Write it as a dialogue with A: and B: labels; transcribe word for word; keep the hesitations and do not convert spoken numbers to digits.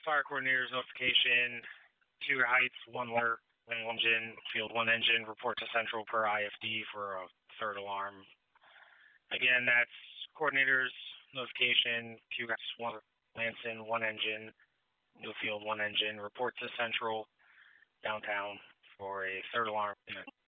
A: Fire coordinator's notification, two heights, one water, one engine, field one engine, report to central per I F D for a third alarm. Again, that's coordinator's notification, two heights, one Lansing, one engine, new field one engine, report to central downtown for a third alarm.